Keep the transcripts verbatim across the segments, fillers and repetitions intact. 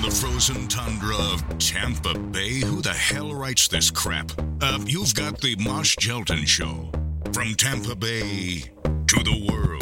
the frozen tundra of Tampa Bay, who the hell writes this crap? Uh, you've got the Mosh Gelton Show. From Tampa Bay to the world.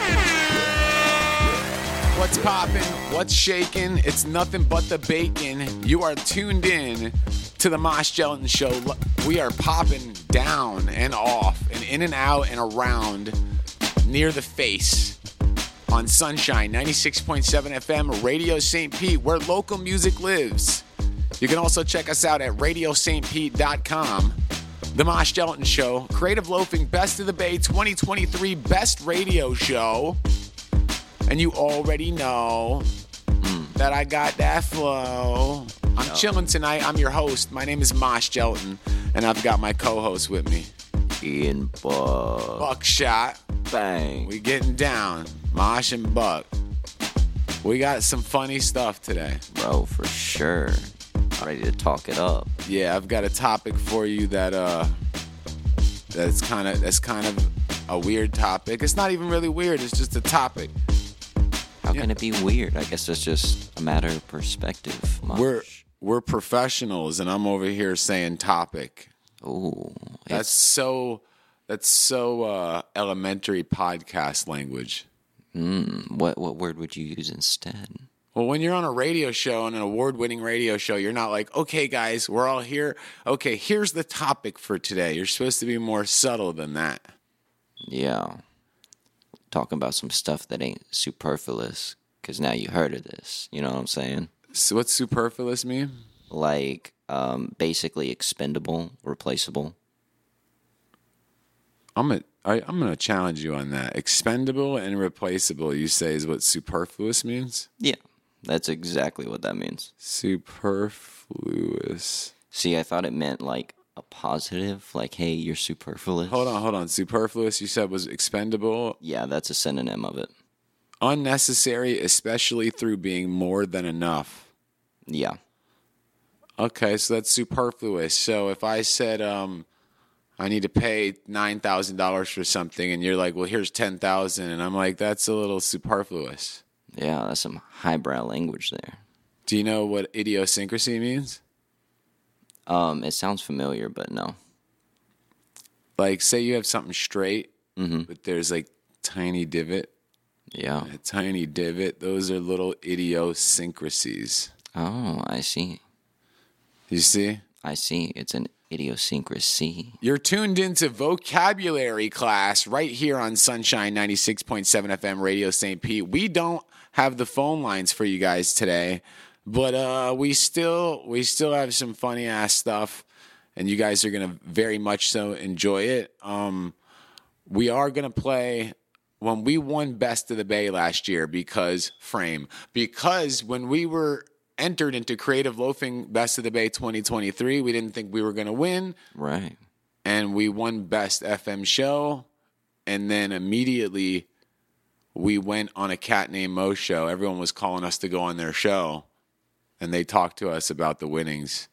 What's poppin'? What's shaking? It's nothing but the bacon. You are tuned in to the Mosh Gelton Show. We are popping down and off and in and out and around near the face on Sunshine ninety-six point seven F M, Radio Saint Pete, where local music lives. You can also check us out at radio saint pete dot com. The Mosh Gelton Show, Creative Loafing Best of the Bay twenty twenty-three Best Radio Show. And you already know mm. that I got that flow. I'm oh. chilling tonight. I'm your host. My name is Mosh Gelton, and I've got my co-host with me. Ian Buck. Buckshot. Bang. We getting down. Mosh and Buck. We got some funny stuff today. Bro, for sure. Ready to talk it up. Yeah, I've got a topic for you that uh that's kind of that's kind of a weird topic. It's not even really weird. It's just a topic. How yeah. can it be weird? I guess it's just a matter of perspective. Mosh. We're we're professionals, and I'm over here saying topic. Oh, that's so that's so uh, elementary podcast language. Mm, what what word would you use instead? Well, when you're on a radio show, and an award-winning radio show, you're not like, okay, guys, we're all here. Okay, here's the topic for today. You're supposed to be more subtle than that. Yeah. Talking about some stuff that ain't superfluous, because now you heard of this. You know what I'm saying? So what's superfluous mean? Like, um, basically expendable, replaceable. I'm a, I, I'm going to challenge you on that. Expendable and replaceable, you say, is what superfluous means? Yeah. That's exactly what that means. Superfluous. See, I thought it meant like a positive, like, hey, you're superfluous. Hold on, hold on. Superfluous, you said, was expendable? Yeah, that's a synonym of it. Unnecessary, especially through being more than enough. Yeah. Okay, so that's superfluous. So if I said um, I need to pay nine thousand dollars for something, and you're like, well, here's ten thousand dollars, and I'm like, that's a little superfluous. Yeah, that's some highbrow language there. Do you know what idiosyncrasy means? Um, it sounds familiar, but no. Like, say you have something straight, mm-hmm. but there's like tiny divot. Yeah. A tiny divot. Those are little idiosyncrasies. Oh, I see. You see? I see. It's an idiosyncrasy. You're tuned into vocabulary class right here on Sunshine ninety-six point seven F M, Radio Saint Pete. We don't have the phone lines for you guys today, but uh, we still we still have some funny ass stuff, and you guys are gonna very much so enjoy it. Um, we are gonna play when we won Best of the Bay last year because frame because when we were entered into Creative Loafing Best of the Bay twenty twenty-three. We didn't think we were going to win. Right. And we won Best F M Show. And then immediately we went on a Cat Named Mo show. Everyone was calling us to go on their show. And they talked to us about the winnings.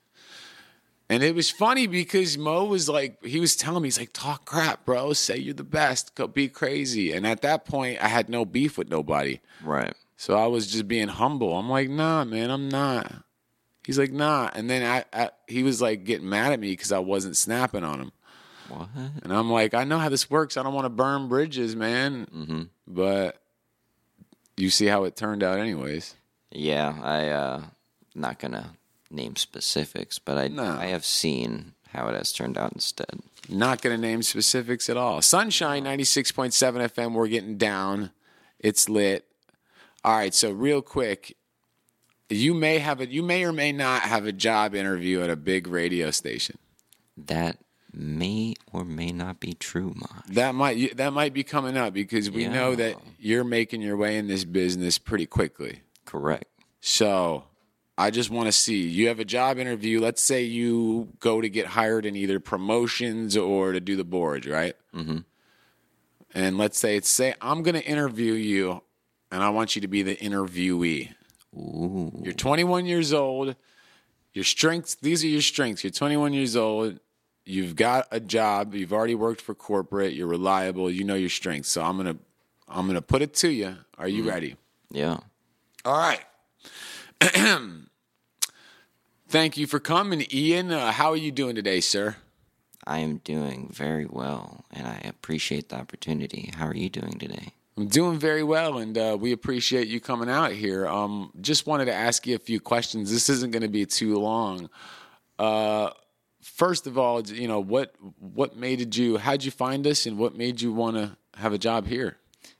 And it was funny because Mo was like, he was telling me, he's like, talk crap, bro. Say you're the best. Go be crazy. And at that point, I had no beef with nobody. Right. So I was just being humble. I'm like, nah, man, I'm not. He's like, nah. And then I, I he was like getting mad at me because I wasn't snapping on him. What? And I'm like, I know how this works. I don't want to burn bridges, man. Mm-hmm. But you see how it turned out anyways. Yeah, I, uh, not going to name specifics, but I, no. I have seen how it has turned out instead. Not going to name specifics at all. Sunshine ninety-six point seven F M, we're getting down. It's lit. All right, so real quick, you may have a, you may or may not have a job interview at a big radio station. That may or may not be true, Mosh. That might that might be coming up because we yeah. know that you're making your way in this business pretty quickly. Correct. So I just want to see, you have a job interview. Let's say you go to get hired in either promotions or to do the boards, right? Mm-hmm. And let's say it's say I'm going to interview you. And I want you to be the interviewee. Ooh. You're twenty-one years old. Your strengths, these are your strengths. You're twenty-one years old. You've got a job. You've already worked for corporate. You're reliable. You know your strengths. So I'm going to I'm gonna put it to you. Are you mm. ready? Yeah. All right. Thank you for coming, Ian. Uh, how are you doing today, sir? I am doing very well, and I appreciate the opportunity. How are you doing today? I'm doing very well, and uh, we appreciate you coming out here. Um, just wanted to ask you a few questions. This isn't going to be too long. Uh, first of all, you know, what what made you, how'd you find us, and what made you want to have a job here?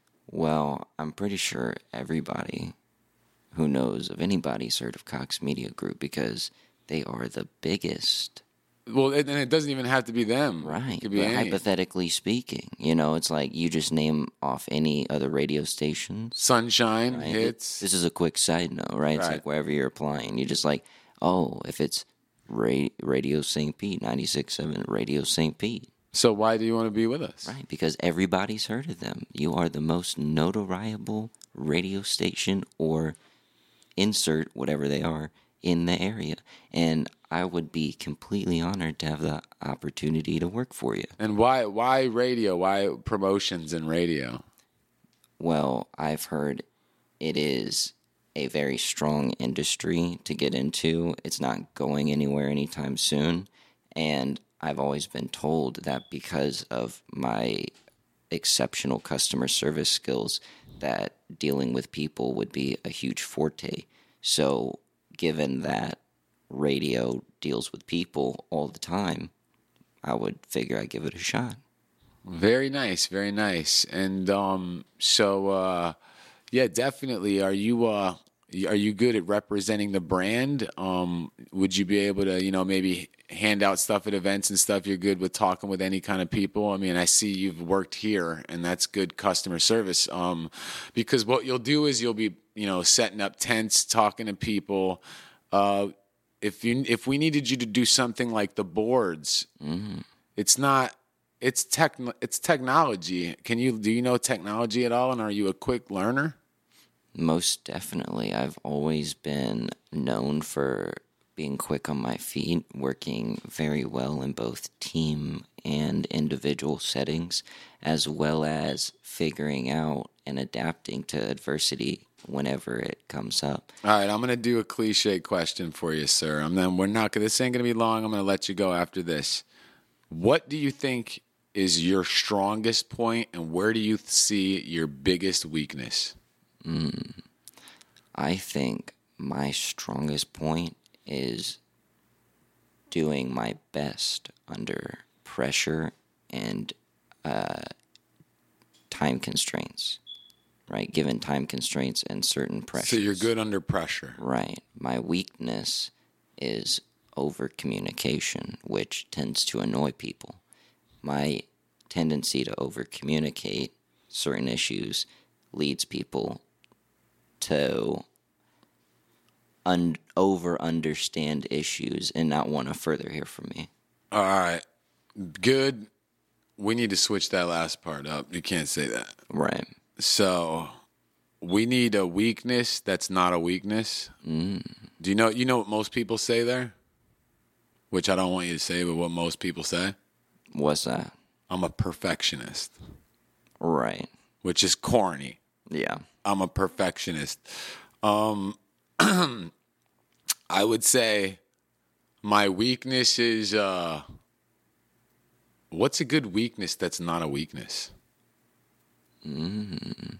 Well, I'm pretty sure everybody who knows of anybody's heard of Cox Media Group because they are the biggest. Well, and it doesn't even have to be them. Right. It could be But any. hypothetically speaking, you know, it's like you just name off any other radio stations. Sunshine Right? hits. This is a quick side note, right? It's Right. like wherever you're applying, you just like, oh, if it's Ra- Radio Saint Pete, ninety-six point seven Radio Saint Pete. So why do you want to be with us? Right, because everybody's heard of them. You are the most notoriable radio station or insert whatever they are in the area. And I would be completely honored to have the opportunity to work for you. And why why radio? Why promotions in radio? Well, I've heard it is a very strong industry to get into. It's not going anywhere anytime soon. And I've always been told that because of my exceptional customer service skills, that dealing with people would be a huge forte. So, given that radio deals with people all the time, I would figure I'd give it a shot. Very nice, very nice. And um, so, uh, yeah, definitely. Are you uh, are you good at representing the brand? Um, would you be able to, you know, maybe hand out stuff at events and stuff? You're good with talking with any kind of people. I mean, I see you've worked here, and that's good customer service. Um, because what you'll do is you'll be, you know, setting up tents, talking to people. Uh, if you if we needed you to do something like the boards, Mm-hmm. it's not. It's tech. It's technology. Can you do you know technology at all? And are you a quick learner? Most definitely. I've always been known for being quick on my feet, working very well in both team and individual settings, as well as figuring out and adapting to adversity whenever it comes up. All right, I'm gonna do a cliche question for you, sir. And then we're not gonna. This ain't gonna be long. I'm gonna let you go after this. What do you think is your strongest point, and where do you see your biggest weakness? Mm. I think my strongest point is doing my best under pressure and uh, time constraints, right? Given time constraints and certain pressures. So you're good under pressure. Right. My weakness is over communication, which tends to annoy people. My tendency to over communicate certain issues leads people to un- over understand issues and not want to further hear from me. All right, good. We need to switch that last part up. You can't say that. Right. So we need a weakness that's not a weakness. Mm. Do you know? You know what most people say there? Which I don't want you to say, but what most people say? What's that? I'm a perfectionist. Right. Which is corny. Yeah. I'm a perfectionist. Um, I would say my weakness is, uh, what's a good weakness that's not a weakness? Mm.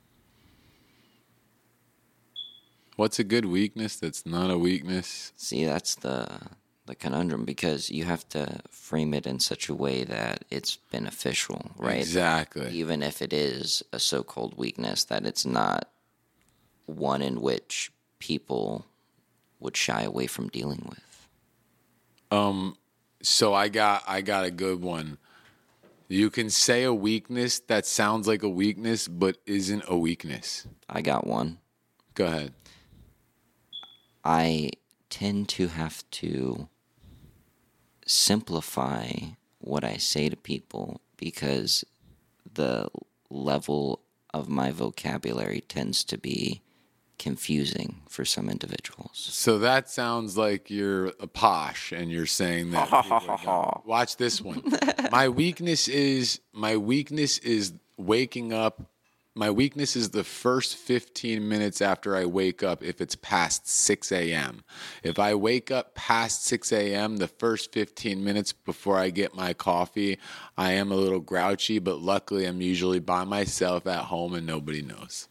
What's a good weakness that's not a weakness? See, that's the the conundrum, because you have to frame it in such a way that it's beneficial, right? Exactly. Even if it is a so-called weakness, that it's not one in which people would shy away from dealing with. Um, so I got I got a good one. You can say a weakness that sounds like a weakness but isn't a weakness. I got one. Go ahead. I tend to have to simplify what I say to people because the level of my vocabulary tends to be confusing for some individuals. So that sounds like you're a posh and you're saying that. people are gonna- Watch this one. My weakness is my weakness is waking up my weakness is the first fifteen minutes after I wake up if it's past six a.m. If I wake up past six a.m., the first fifteen minutes before I get my coffee, I am a little grouchy, but luckily I'm usually by myself at home and nobody knows.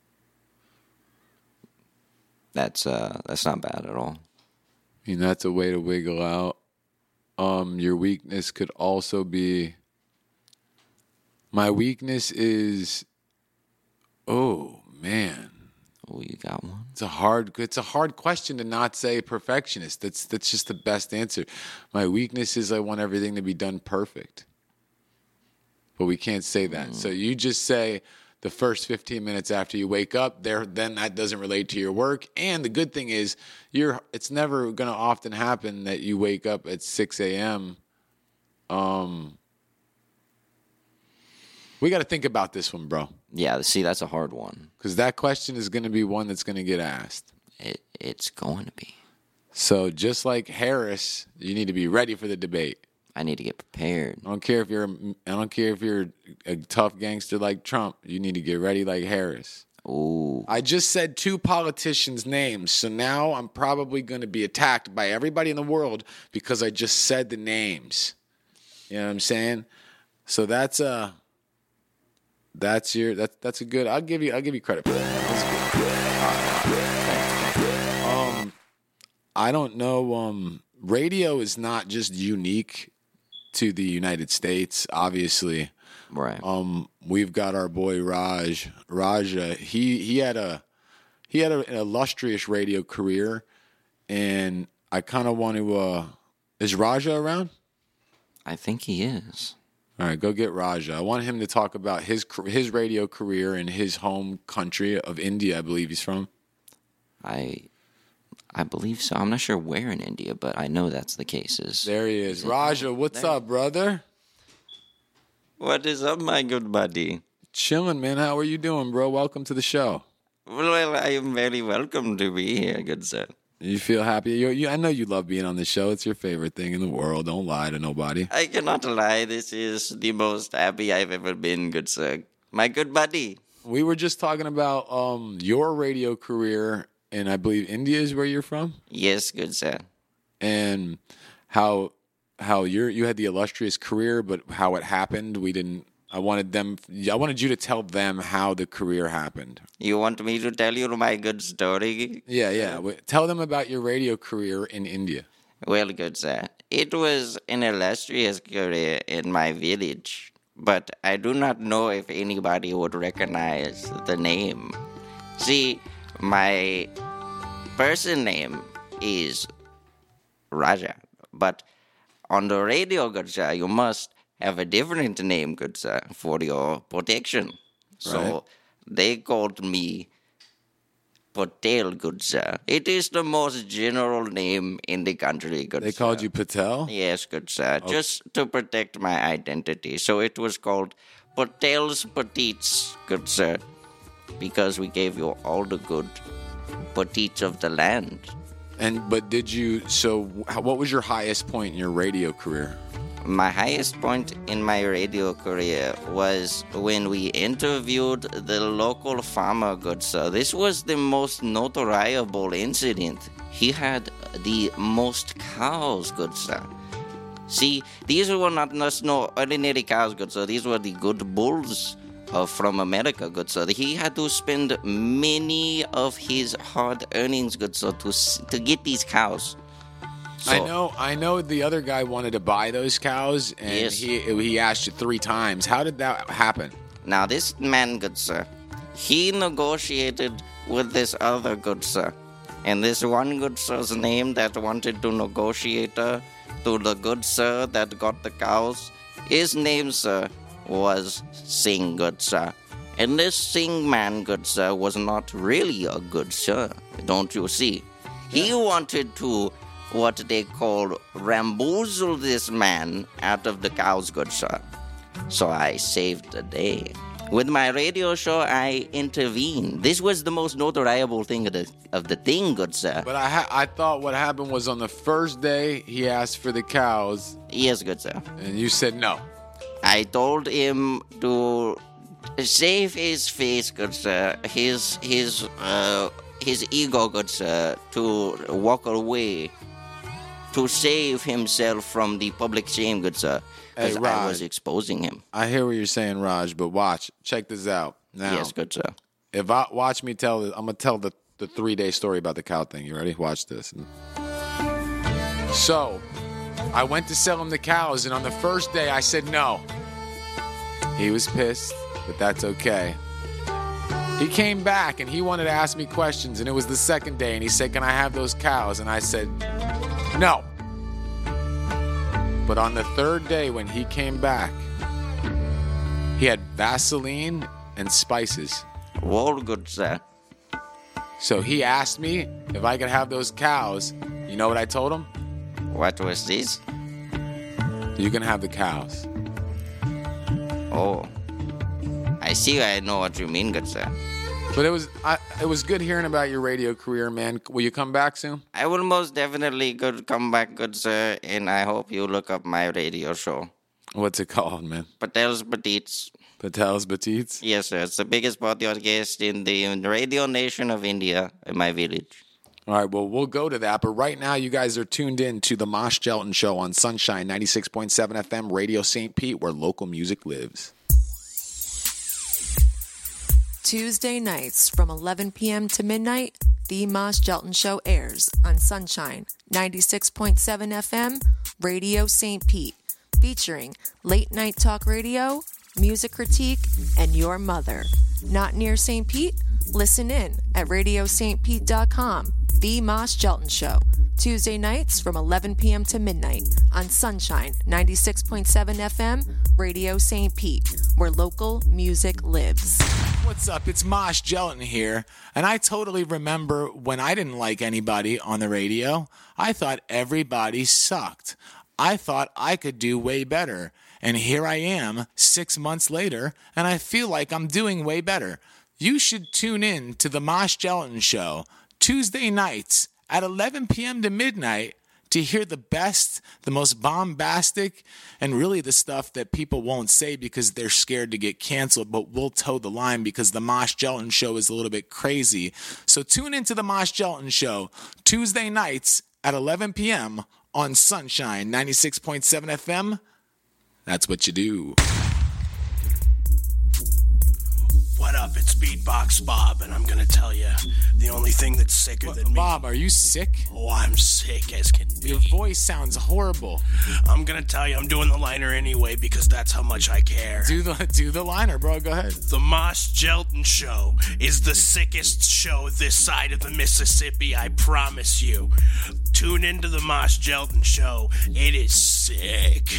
That's uh that's not bad at all. I mean, that's a way to wiggle out. Um, your weakness could also be, my weakness is, oh man. Oh, you got one? It's a hard it's a hard question to not say perfectionist. That's that's just the best answer. My weakness is I want everything to be done perfect. But we can't say that. Mm. So you just say the first fifteen minutes after you wake up, there then that doesn't relate to your work. And the good thing is you're it's never going to often happen that you wake up at six a.m. Um We got to think about this one, bro. Yeah, see, that's a hard one. Because that question is going to be one that's going to get asked. It It's going to be. So just like Harris, you need to be ready for the debate. I need to get prepared. I don't care if you're I don't care if you're a tough gangster like Trump. You need to get ready like Harris. Ooh. I just said two politicians' names, so now I'm probably going to be attacked by everybody in the world because I just said the names. You know what I'm saying? So that's uh that's your that's that's a good. I'll give you I'll give you credit for that. That's good. Thanks, thanks. Um, I don't know. Um, radio is not just unique to the United States, obviously. Right. Um, we've got our boy Raj. Raja. He he had a he had a, an illustrious radio career, and I kind of want to. Uh, is Raja around? I think he is. All right, go get Raja. I want him to talk about his his radio career in his home country of India. I believe he's from. I. I believe so. I'm not sure where in India, but I know that's the case. Is there he is. Raja, what's there. up, brother? What is up, my good buddy? Chilling, man. How are you doing, bro? Welcome to the show. Well, I am very welcome to be here, good sir. You feel happy? You, you, I know you love being on the show. It's your favorite thing in the world. Don't lie to nobody. I cannot lie. This is the most happy I've ever been, good sir. My good buddy. We were just talking about um, your radio career. And I believe India is where you're from? Yes, good sir. And how how you you had the illustrious career, but how it happened, we didn't. I wanted them. I wanted you to tell them how the career happened. You want me to tell you my good story? Yeah, yeah. Tell them about your radio career in India. Well, good sir, it was an illustrious career in my village, but I do not know if anybody would recognize the name. See. My person name is Raja, but on the radio, good sir, you must have a different name, good sir, for your protection. So right. They called me Patel, good sir. It is the most general name in the country, good they sir. They called you Patel? Yes, good sir, okay. Just to protect my identity. So it was called Patel's Petites, good sir. Because we gave you all the good petites of the land. And but did you? So, what was your highest point in your radio career? My highest point in my radio career was when we interviewed the local farmer, good sir. This was the most notoriable incident. He had the most cows, good sir. See, these were not just no ordinary cows, good sir. These were the good bulls. Uh, from America, good sir. He had to spend many of his hard earnings, good sir, to to get these cows. So, I know, I know. The other guy wanted to buy those cows, and yes. he he asked you three times. How did that happen? Now, this man, good sir, he negotiated with this other good sir, and this one good sir's name that wanted to negotiate uh, to the good sir that got the cows. His name, sir, was Singh, good sir. And this Singh man, good sir, was not really a good sir, don't you see? He yeah. wanted to, what they call, ramboozle this man out of the cows, good sir. So I saved the day. With my radio show, I intervened. This was the most notoriable thing of the, of the thing, good sir. But I ha- I thought what happened was on the first day, he asked for the cows. Yes, good sir. And you said no. I told him to Save his face, good sir. His his uh his ego, good sir, to walk away, to save himself from the public shame, good sir. Because Hey, Raj. I was exposing him. I hear what you're saying, Raj, but watch. Check this out. Now, Yes, good sir. if I watch me tell, I'm gonna tell the the three day story about the cow thing. You ready? Watch this. So, I went to sell him the cows, and on the first day, I said no. He was pissed, but that's okay. He came back and he wanted to ask me questions, and it was the second day, and he said, "Can I have those cows?" And I said, "No." But on the third day, when he came back, he had Vaseline and spices. Well, good sir. So he asked me if I could have those cows. You know what I told him? What was this? You can have the cows. Oh, I see. I know what you mean, good sir. But it was I, it was good hearing about your radio career, man. Will you come back soon? I will most definitely good come back, good sir, and I hope you look up my radio show. What's it called, man? Patel's Petites. Patel's Petites? Yes, sir. It's the biggest podcast in the in the radio nation of India, in my village. All right, well, we'll go to that. But right now, you guys are tuned in to the Mosh Gelton Show on Sunshine ninety-six point seven F M, Radio Saint Pete, where local music lives. Tuesday nights from eleven p.m. to midnight, The Mosh Gelton Show airs on Sunshine ninety-six point seven F M, Radio Saint Pete, featuring late night talk radio, music critique, and your mother. Not near Saint Pete? Listen in at radio saint pete dot com. The Mosh Gelton Show, Tuesday nights from eleven p.m. to midnight on Sunshine ninety-six point seven F M, Radio Saint Pete, where local music lives. What's up? It's Mosh Gelton here, and I totally remember when I didn't like anybody on the radio. I thought everybody sucked. I thought I could do way better, and here I am six months later, and I feel like I'm doing way better. You should tune in to the Mosh Gelton Show Tuesday nights at eleven p.m. to midnight to hear the best, the most bombastic, and really the stuff that people won't say because they're scared to get canceled, but we'll toe the line because the Mosh Gelton Show is a little bit crazy. So tune into the Mosh Gelton Show Tuesday nights at eleven p.m. on Sunshine ninety-six point seven F M. That's what you do. What up? It's Beatbox Bob, and I'm gonna tell you, the only thing that's sicker than me... Bob, are you sick? Oh, I'm sick as can be. Your voice sounds horrible. I'm gonna tell you, I'm doing the liner anyway, because that's how much I care. Do the do the liner, bro. Go ahead. The Mosh Gelton Show is the sickest show this side of the Mississippi, I promise you. Tune into the Mosh Gelton Show. It is sick.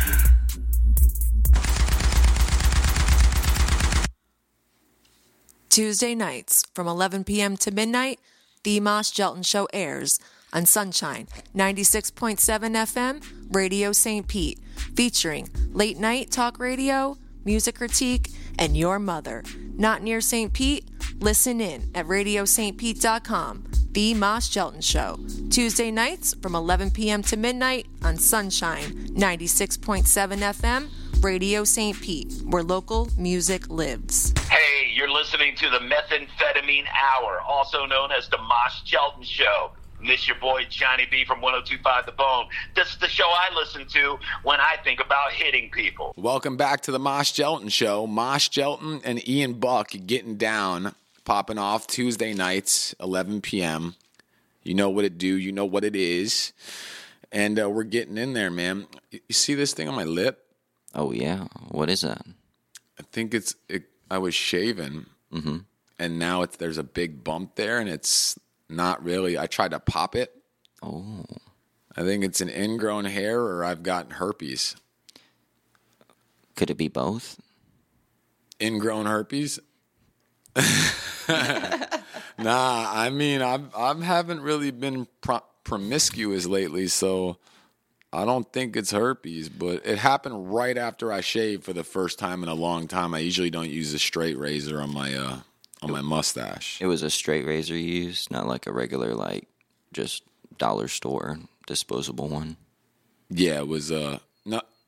Tuesday nights from eleven p.m. to midnight, The Mosh Gelton Show airs on Sunshine ninety-six point seven F M, Radio Saint Pete, featuring late night talk radio, music critique, and your mother. Not near Saint Pete? Listen in at radio saint pete dot com. The Mosh Gelton Show, Tuesday nights from eleven p.m. to midnight on Sunshine ninety-six point seven F M, Radio Saint Pete, where local music lives. Hey, you're listening to the Methamphetamine Hour, also known as the Mosh Gelton Show. And this is your boy Johnny B from one oh two point five The Bone. This is the show I listen to when I think about hitting people. Welcome back to the Mosh Gelton Show. Mosh Gelton and Ian Buck getting down, popping off Tuesday nights, eleven p.m. You know what it do. You know what it is. And uh, we're getting in there, man. You see this thing on my lip? Oh, yeah. What is that? I think it's, it, I was shaving, Mm-hmm. and now it's there's a big bump there, and it's not really. I tried to pop it. Oh. I think it's an ingrown hair, or I've got herpes. Could it be both? Ingrown herpes? Nah, I mean, I've, I haven't really been pro- promiscuous lately, so I don't think it's herpes, but it happened right after I shaved for the first time in a long time. I usually don't use a straight razor on my uh, on my mustache. It was a straight razor you used, not like a regular, like, just dollar store disposable one. Yeah, it was uh, no,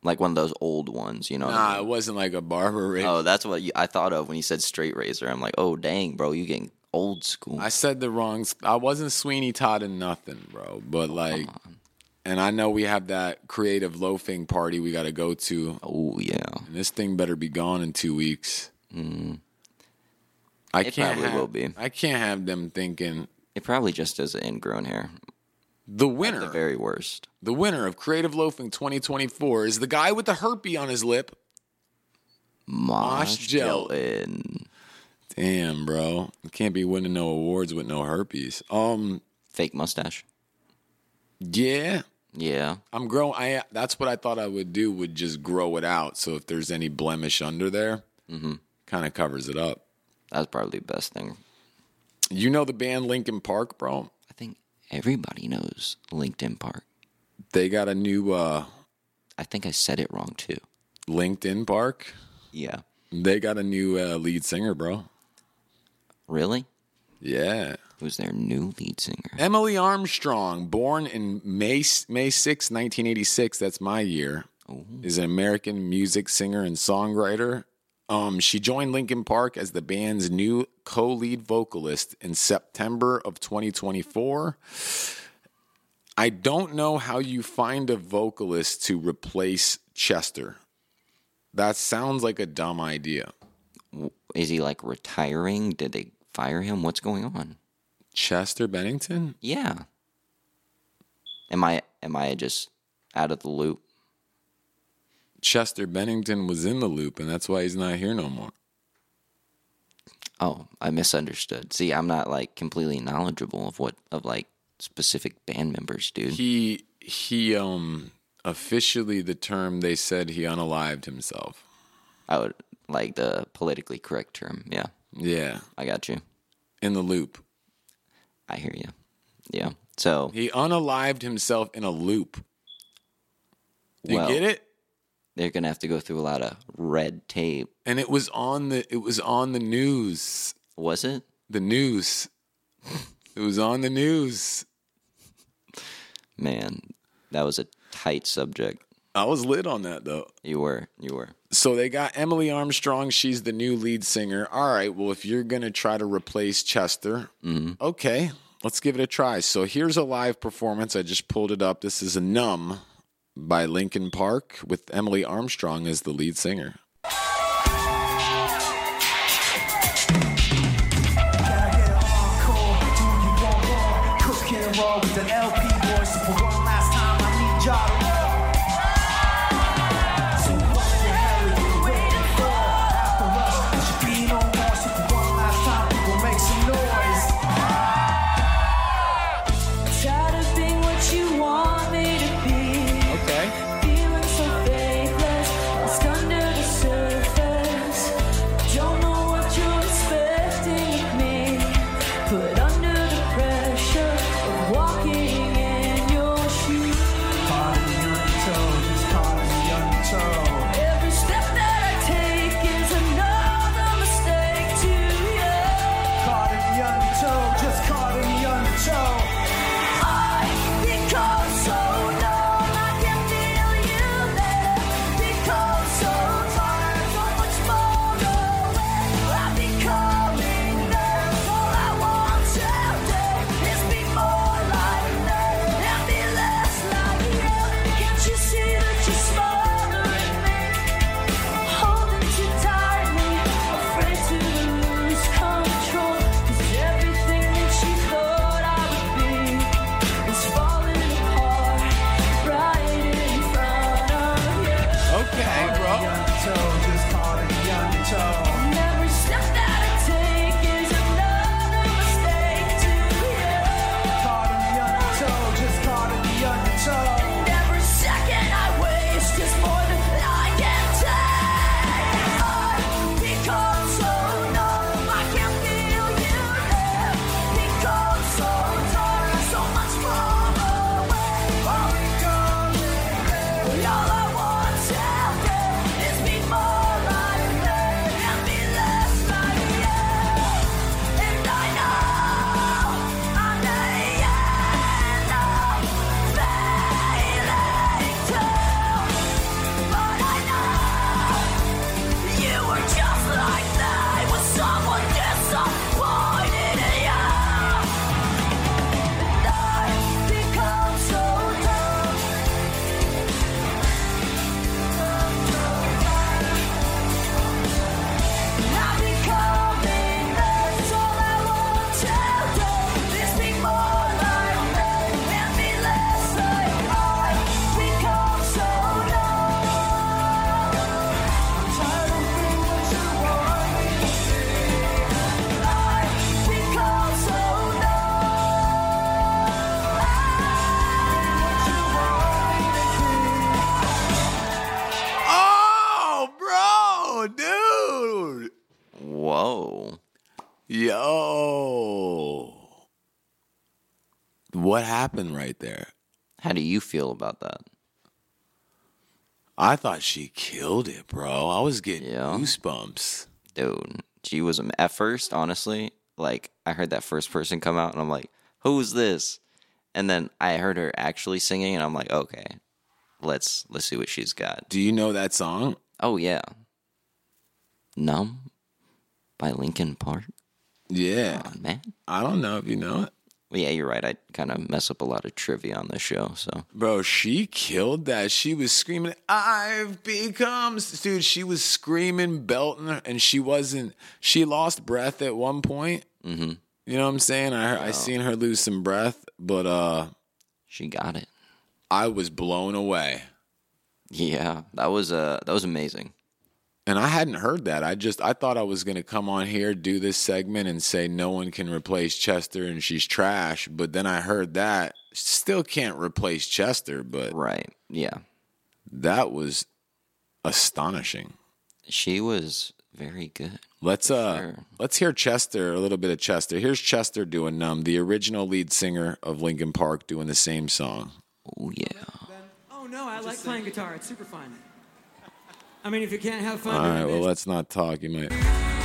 Like one of those old ones, you know? what I Nah, mean? it wasn't like a barber razor. Oh, that's what you, I thought of when you said straight razor. I'm like, oh, dang, bro, you getting old school. I said the wrong. s- I wasn't Sweeney Todd and nothing, bro. But like, and I know we have that creative loafing party we got to go to. Oh, yeah. And this thing better be gone in two weeks. Mm. I It can't. probably have, will be. I can't have them thinking It probably just is an ingrown hair. the At winner. the very worst. The winner of Creative Loafing twenty twenty-four is the guy with the herpy on his lip. Mosh Gel- Gelatin. Damn, bro. You can't be winning no awards with no herpes. Um, Fake mustache. yeah. Yeah. I'm growing. I that's what I thought I would do. Would just grow it out. So if there's any blemish under there, Mm-hmm. kind of covers it up. That's probably the best thing. You know the band Linkin Park, bro? I think everybody knows LinkedIn Park. They got a new uh, I think I said it wrong, too. LinkedIn Park. Yeah. They got a new uh, lead singer, bro. Really? Yeah. Who's their new lead singer? Emily Armstrong, born in May May sixth, nineteen eighty-six. That's my year. Is an American music singer and songwriter. Um, she joined Linkin Park as the band's new co-lead vocalist in September of twenty twenty-four. I don't know how you find a vocalist to replace Chester. That sounds like a dumb idea. Is he like retiring? Did they fire him? What's going on? Chester Bennington? Yeah. Am I am I just out of the loop? Chester Bennington was in the loop, and that's why he's not here no more. Oh, I misunderstood. See, I'm not like completely knowledgeable of what of like specific band members, dude. He he um officially the term they said he unalived himself. I would like the politically correct term. Yeah, Yeah, I got you. in the loop. I hear you. Yeah. So, He unalived himself in a loop. You well, get it? they're gonna have to go through a lot of red tape. And it was on the it was on the news. Was it? The news. It was on the news. Man, that was a tight subject. I was lit on that though. You were. You were. So they got Emily Armstrong. She's the new lead singer. All right. Well, if you're going to try to replace Chester, okay, let's give it a try. So here's a live performance. I just pulled it up. This is a Numb by Linkin Park with Emily Armstrong as the lead singer. Can I get an encore? Do you want more? Cook and roll with the L P boys. So for one last time, I need y'all to know. So what the hell are you waiting for? After us, there should be no more. So for one last time, we'll make some noise. Tired of being what you want me to be. Okay. Feeling so faithless, lost under the surface. Don't know what you're expecting of me. Put under the pressure of walking in your shoes. Part of the Yo. What happened right there? How do you feel about that? I thought she killed it, bro. I was getting Yeah. goosebumps. Dude, she was at first, honestly, like I heard that first person come out and I'm like, who's this? And then I heard her actually singing and I'm like, okay, let's let's see what she's got. Do you know that song? Oh yeah. Numb by Linkin Park. Yeah. Oh, man. I don't know if you know it. Well, yeah, you're right. I kind of mess up a lot of trivia on this show, so. Bro, she killed that. She was screaming, I've become... Dude, she was screaming, belting, and she wasn't... She lost breath at one point. Mm-hmm. You know what I'm saying? I I seen her lose some breath, but uh, she got it. I was blown away. Yeah, that was uh, that was amazing. And I hadn't heard that. I just I thought I was going to come on here, do this segment, and say no one can replace Chester and she's trash. But then I heard that still can't replace Chester. But right, yeah, that was astonishing. She was very good. Let's uh Sure. let's hear Chester, a little bit of Chester. Here's Chester doing Numb, the original lead singer of Linkin Park, doing the same song. Oh yeah. Oh no, I like playing guitar. It's super fun. I mean, if you can't have fun. All doing right, well this- let's not talk. You might.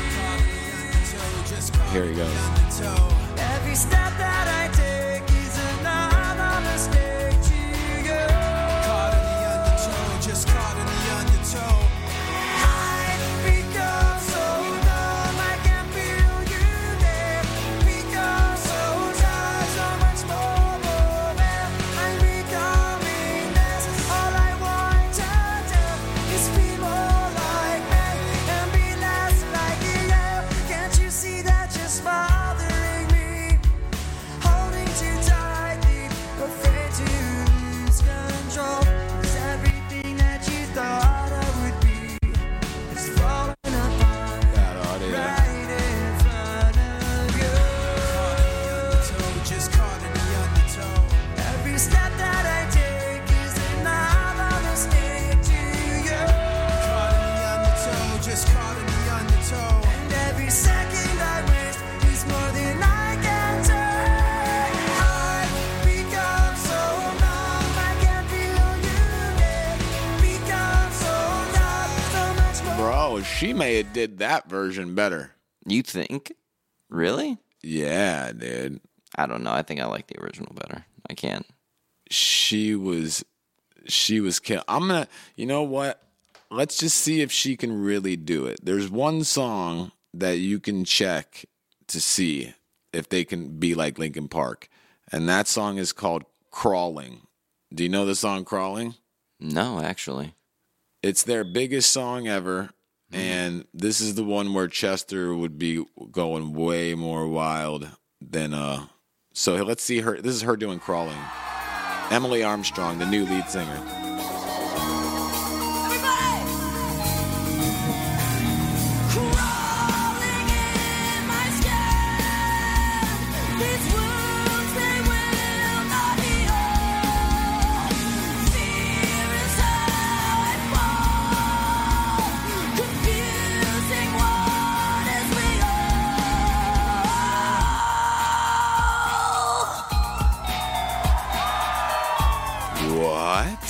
Here he goes. Every step that I take is another mistake to you. Caught in the undertow, just caught in the undertow. I've become so numb, I can feel you there. Become so tired, so much more aware. I'm becoming less. All I want to do is be more like me and be less like you. Can't you see that just bothering me? Holding too tightly, afraid to lose control. 'Cause everything that you thought I would be is falling apart That audio. right in front of you. Just caught in the undertow. Every step that I take is another mistake to you. Caught in the undertow, just caught in the undertow. And every second I waste is more than I can take. I've become so numb, I can't feel you there. Become so numb, so much more. Bro, she may have did that version better. You think? Really? Yeah, dude. I don't know. I think I like the original better. I can't. She was, she was kill. I'm gonna. You know what? Let's just see if she can really do it. There's one song that you can check to see if they can be like Linkin Park, and that song is called "Crawling." Do you know the song "Crawling"? No, actually. It's their biggest song ever, and this is the one where Chester would be going way more wild than uh. So let's see her. This is her doing "Crawling." Emily Armstrong, the new lead singer. Crawling in my skin, these wounds they will not heal. Fear is how I fall, confusing what is real. What?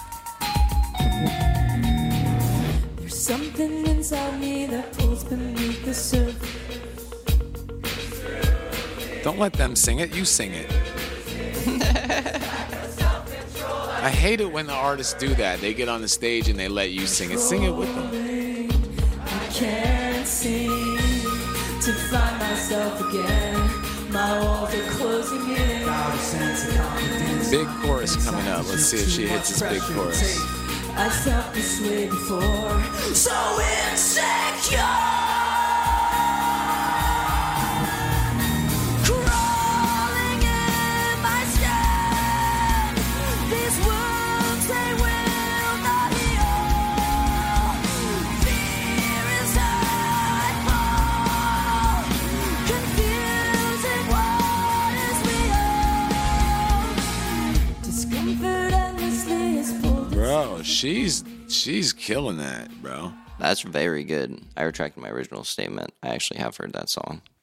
There's something inside me that pulls beneath the surface. Don't let them sing it. You sing it. I hate it when the artists do that. They get on the stage and they let you sing it. Sing it with them. I can't seem to find myself again. My walls are closing in. Big chorus coming up. Let's see if she hits this big chorus. I felt this way before. So insecure. Crawling in my skin, these wounds they will not heal. Fear is how I fall, confusing what is real. Discomfort endlessly is pulled. Bro, she's she's killing that, bro. That's very good. I retracted my original statement. I actually have heard that song.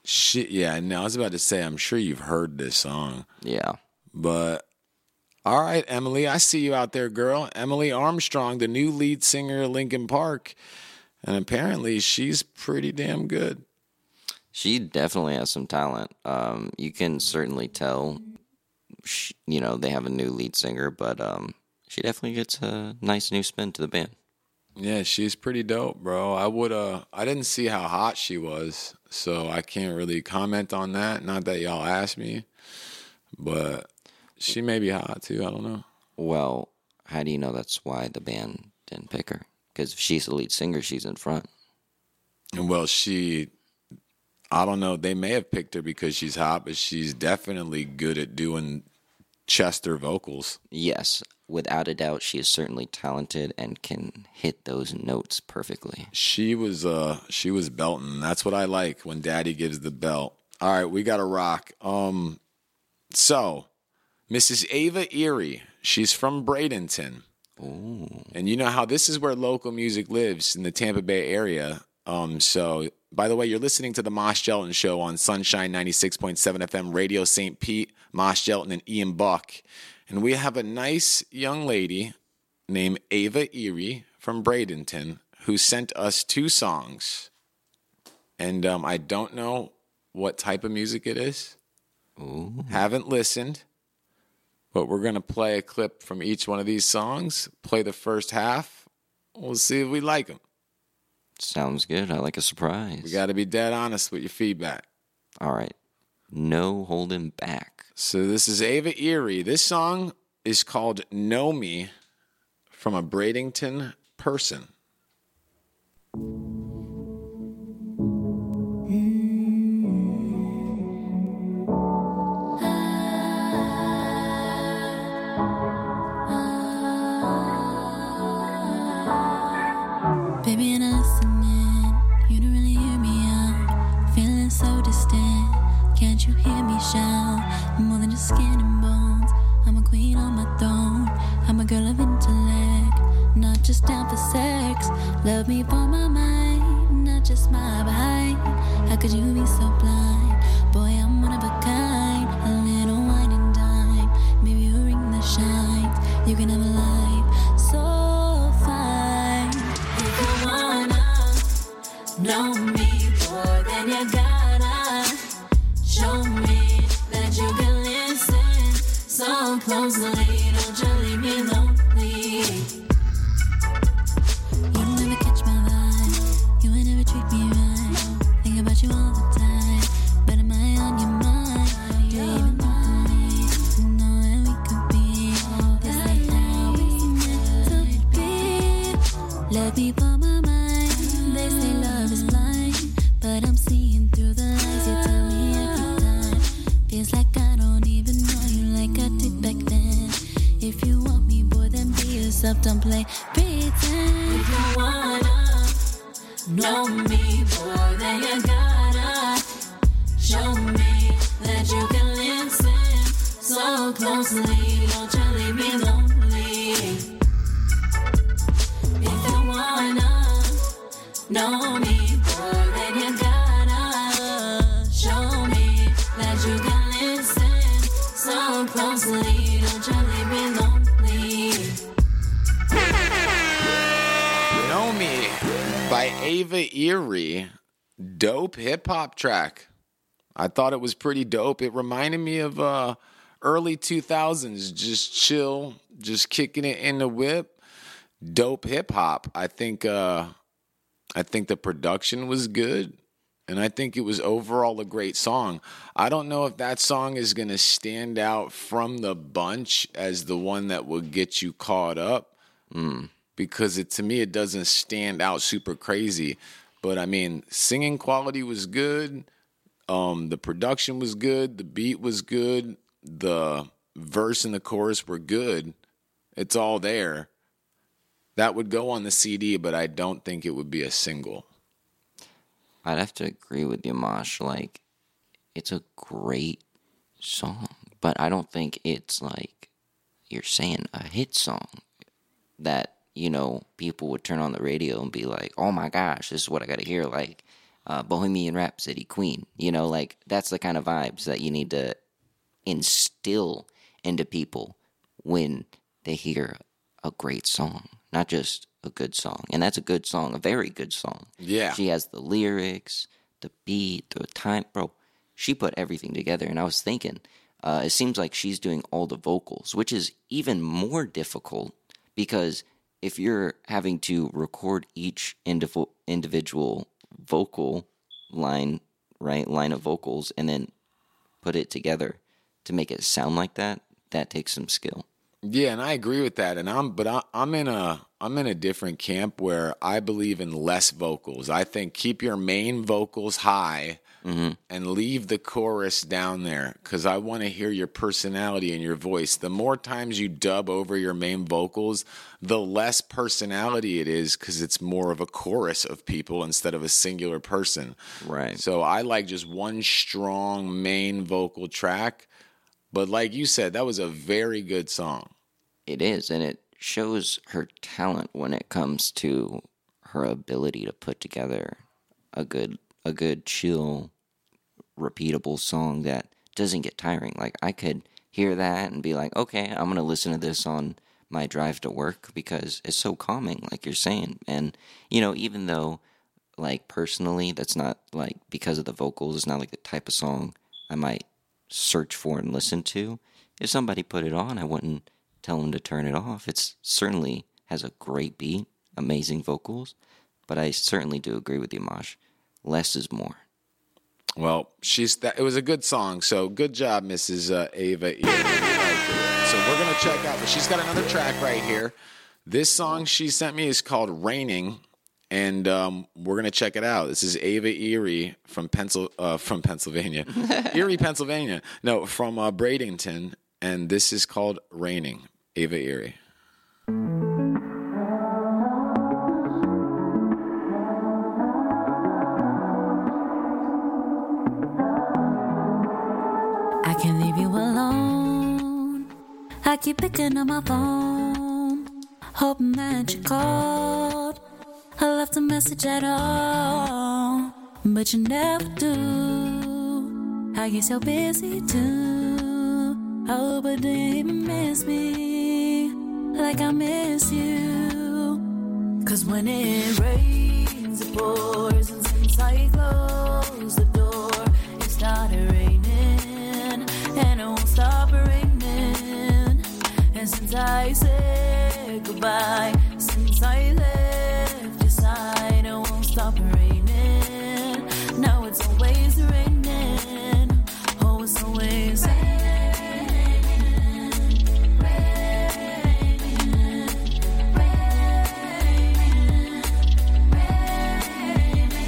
Shit, yeah. No, I was about to say, I'm sure you've heard this song. Yeah. But, all right, Emily, I see you out there, girl. Emily Armstrong, the new lead singer of Linkin Park. And apparently she's pretty damn good. She definitely has some talent. Um, you can certainly tell, she, you know, they have a new lead singer, but um, she definitely gets a nice new spin to the band. Yeah, she's pretty dope, bro. I would uh I didn't see how hot she was, so I can't really comment on that. Not that y'all asked me, but she may be hot too. I don't know. Well, how do you know that's why the band didn't pick her? Because if she's the lead singer, she's in front. Well, she, I don't know. They may have picked her because she's hot, but she's definitely good at doing Chester vocals. Yes, without a doubt, she is certainly talented and can hit those notes perfectly. She was uh she was belting. That's what I like when Daddy gives the belt. All right, we got to rock. Um, so Missus Ava Erie, she's from Bradenton. Ooh. And you know how this is where local music lives in the Tampa Bay area. Um, so, by the way, you're listening to the Mosh Gelton Show on Sunshine ninety-six point seven F M, Radio Saint Pete, Mosh Gelton, and Ian Buck. And we have a nice young lady named Ava Erie from Bradenton who sent us two songs. And um, I don't know what type of music it is. Ooh. Haven't listened. But we're going to play a clip from each one of these songs, play the first half. We'll see if we like them. Sounds good. I like a surprise. We got to be dead honest with your feedback. All right. No holding back. So this is Ava Erie. This song is called Know Me from a Bradenton person. Baby, you're not listening. You don't really hear me out. Feeling so distant. Can't you hear me shout? I'm more than just skin and bones. I'm a queen on my throne. I'm a girl of intellect. Not just down for sex. Love me for my mind. Not just my behind. How could you be so blind? Boy, I'm one of a kind. A little wine and dime. Maybe you'll ring the shines. You can have a life so fine. If you wanna know me more than you gotta show me that you can listen so closely. Don't you leave me lonely. You never catch my vibe. You ain't never treat me right. Think about you all the time. But am I on your mind? Do you even think of me? Know that we could be. This ain't how it's meant to be. Let me put my mind. They say love is blind, but I'm seeing through the lies you tell me every time. Feels like I don't even know you like I did back then. If you want me, boy, then be yourself. Don't play pretend. If you wanna know me more than you gotta show me that you can listen so closely. Don't you leave me lonely. If you wanna know me more than you gotta show me that you can listen so closely. Don't you leave me lonely. Know Me by Ava Erie. Dope hip-hop track. I thought it was pretty dope. It reminded me of uh, early two thousands. Just chill, just kicking it in the whip. Dope hip-hop. I think... Uh, I think the production was good, and I think it was overall a great song. I don't know if that song is going to stand out from the bunch as the one that will get you caught up, mm. because it, to me it doesn't stand out super crazy. But, I mean, singing quality was good. Um, the production was good. The beat was good. The verse and the chorus were good. It's all there. That would go on the C D, but I don't think it would be a single. I'd have to agree with you, Mosh. Like, it's a great song, but I don't think it's like you're saying a hit song that, you know, people would turn on the radio and be like, oh my gosh, this is what I got to hear. Like, uh, Bohemian Rhapsody, Queen. You know, like that's the kind of vibes that you need to instill into people when they hear a great song, not just a good song. And that's a good song, a very good song. Yeah. She has the lyrics, the beat, the time. Bro, she put everything together. And I was thinking, uh, it seems like she's doing all the vocals, which is even more difficult because if you're having to record each indiv- individual vocal line, right, line of vocals, and then put it together to make it sound like that, that takes some skill. Yeah, and I agree with that. And I'm, but I, I'm in a, I'm in a different camp where I believe in less vocals. I think keep your main vocals high mm-hmm. and leave the chorus down there because I want to hear your personality and your voice. The more times you dub over your main vocals, the less personality it is because it's more of a chorus of people instead of a singular person. Right. So I like just one strong main vocal track. But like you said, that was a very good song. It is, and it shows her talent when it comes to her ability to put together a good, a good, chill, repeatable song that doesn't get tiring. Like, I could hear that and be like, okay, I'm going to listen to this on my drive to work because it's so calming, like you're saying. And, you know, even though, like, personally, that's not, like, because of the vocals, it's not like the type of song I might search for and listen to. If somebody put it on, I wouldn't tell them to turn it off. It certainly has a great beat, amazing vocals, but I certainly do agree with you, Mosh. Less is more. Well, she's that. It was a good song, so good job, Missus Uh, Ava. So we're gonna check out, but she's got another track right here. This song she sent me is called "Raining." And um, we're gonna check it out. This is Ava Erie from Pencil uh, from Pennsylvania, Erie, Pennsylvania. No, from uh, Bradenton, and this is called "Raining." Ava Erie. I can't leave you alone. I keep picking up my phone, hoping that you called. I left a message at all, but you never do. I guess you're busy too. I hope I didn't miss me like I miss you. Cause when it rains, it pours, and since I closed the door, it started raining, and it won't stop raining. And since I said goodbye, since I left your side, it won't stop raining. Now it's always raining. Oh, it's always raining, raining, raining, raining,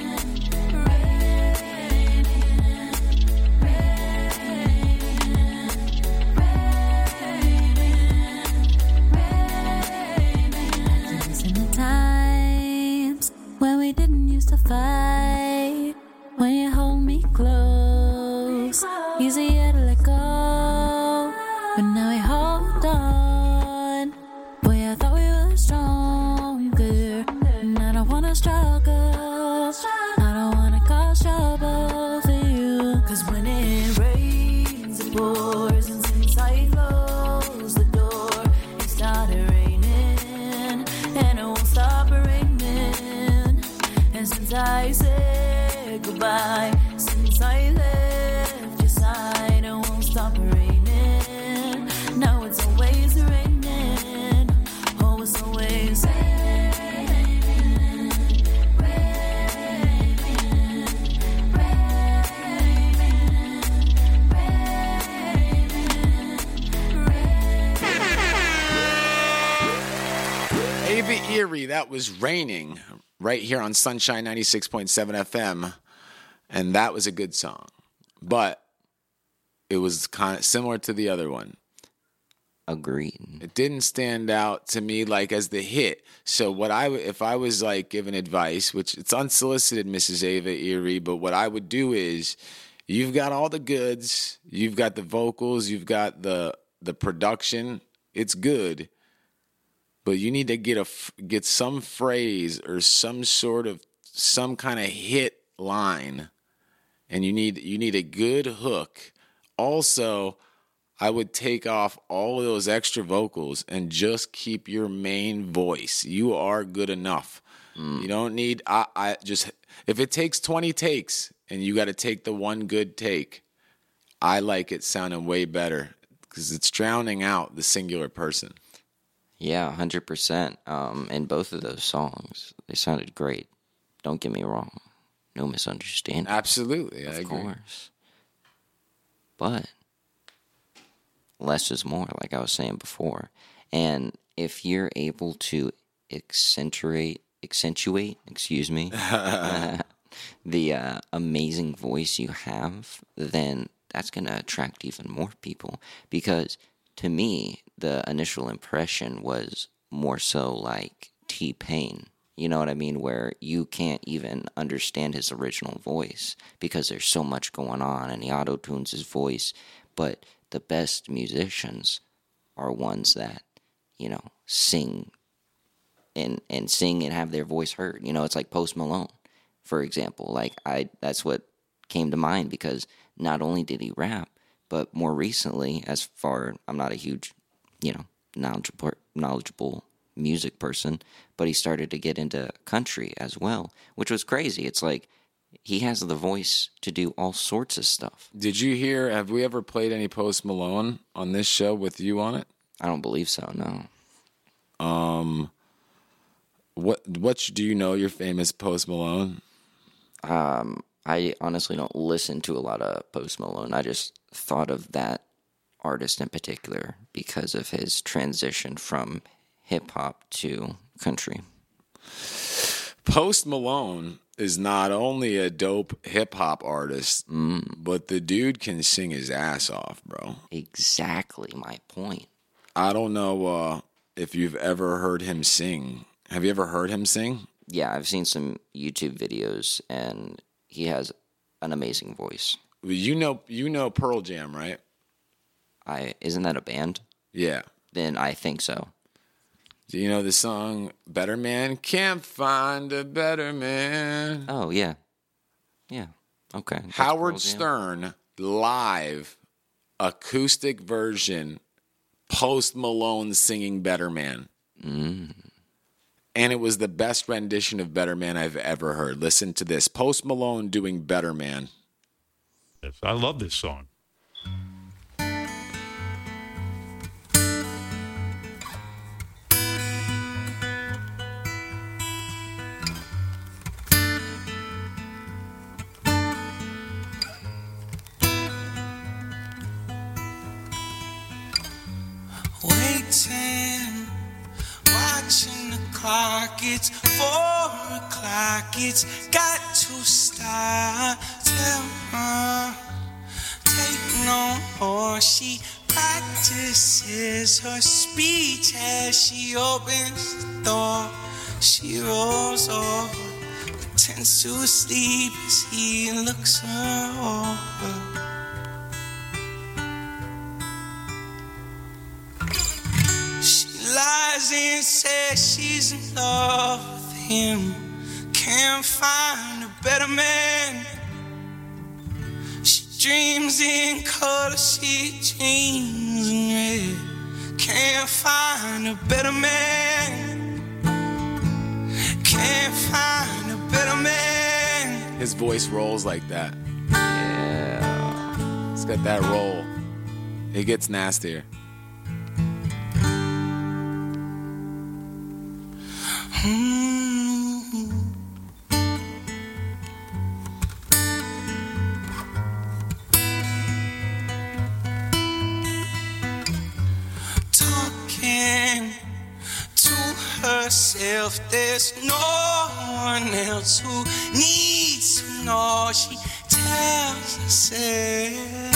in the times when we didn't used to fight, when you hold me close, easier to let go, but now we hold on. Boy, I thought we were stronger, and I don't wanna struggle, I don't wanna cause trouble for you. Cause when it rains, it pours, and since I closed the door, it started raining, and it won't stop raining. And since I said goodbye, since I left your side, it won't stop raining. Now it's always raining. Oh, it's always raining, raining, Ava Erie, that was "Raining" right here on Sunshine ninety-six point seven F M, and that was a good song, but it was kind of similar to the other one. Agreed. It didn't stand out to me like as the hit. So what I w- if I was like giving advice, which it's unsolicited, Missus Ava Erie, but what I would do is, you've got all the goods, you've got the vocals, you've got the the production, it's good, but you need to get a f- get some phrase or some sort of some kind of hit line, and you need you need a good hook. Also, I would take off all of those extra vocals and just keep your main voice. You are good enough. Mm. You don't need I, I just if it takes twenty takes and you got to take the one good take, I like it sounding way better because it's drowning out the singular person. Yeah, one hundred percent. Um, and both of those songs, they sounded great. Don't get me wrong. No misunderstanding. Absolutely, I of agree. course. But less is more, like I was saying before. And if you're able to accentuate, accentuate, excuse me, the uh, amazing voice you have, then that's going to attract even more people. Because to me, the initial impression was more so like T-Pain. You know what I mean? Where you can't even understand his original voice because there's so much going on and he auto-tunes his voice. But the best musicians are ones that, you know, sing and and sing and have their voice heard. You know, it's like Post Malone, for example. Like, I that's what came to mind because not only did he rap, but more recently, as far, I'm not a huge, you know, knowledgeable, knowledgeable music person, but he started to get into country as well, which was crazy. It's like he has the voice to do all sorts of stuff. Did you hear, have we ever played any Post Malone on this show with you on it? I don't believe so, no. Um, what, what do you know your famous Post Malone? Um, I honestly don't listen to a lot of Post Malone. I just thought of that artist in particular because of his transition from hip-hop to country. Post Malone is not only a dope hip-hop artist, mm. but the dude can sing his ass off, bro. Exactly my point. I don't know uh, if you've ever heard him sing. Have you ever heard him sing? Yeah, I've seen some YouTube videos, and he has an amazing voice. You know, you know Pearl Jam, right? I isn't that a band? Yeah. Then I think so. Do you know the song Better Man? Can't find a better man. Oh, yeah. Yeah. Okay. That's Howard Stern, live, acoustic version, Post Malone singing Better Man. Mm. And it was the best rendition of Better Man I've ever heard. Listen to this. Post Malone doing Better Man. Yes, I love this song. Waiting, watching the clock. It's four o'clock. It's got to stop. Tell her, take no more. She practices her speech as she opens the door. She rolls over, pretends to sleep as he looks her over. Lies and says she's in love with him. Can't find a better man. She dreams in color, she dreams in red. Can't find a better man. Can't find a better man. His voice rolls like that. Yeah. It's got that roll. It gets nastier. Talking to herself, there's no one else who needs to know. She tells herself.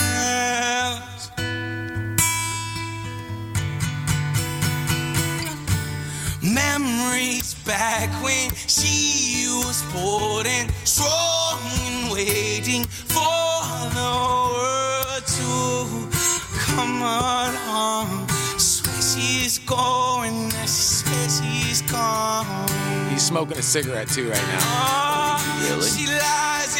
Memories back when she was bored and strong and waiting for the world to come along. Swear she's going, I swear she's gone. He's smoking a cigarette too right now. Oh, Really? She lies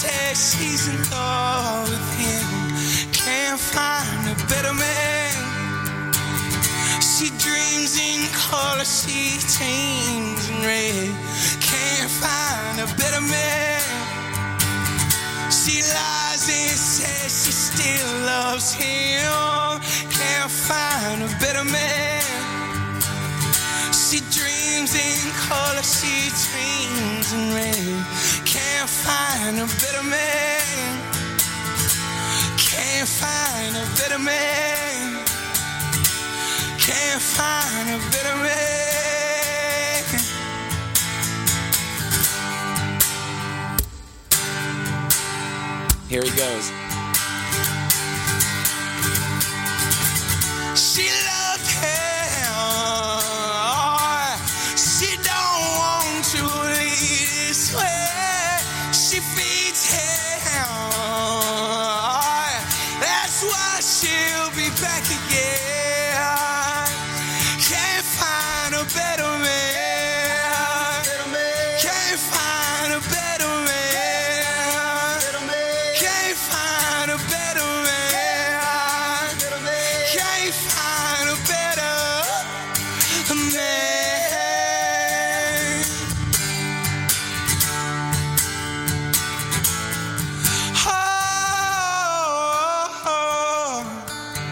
says she's in love with him. Can't find a better man. She dreams in color, she dreams in red. Can't find a better man. She lies and says she still loves him. Can't find a better man. She dreams in color, she dreams in red. Can't find a better man. Can't find a better man. Can't find a better man. Here he goes. She loved him. She don't want to leave this way. She feeds him. That's why she'll be back again. Can't find a better man. Can't find a better man. Can't find a better man. Can't find a better man. Oh, oh,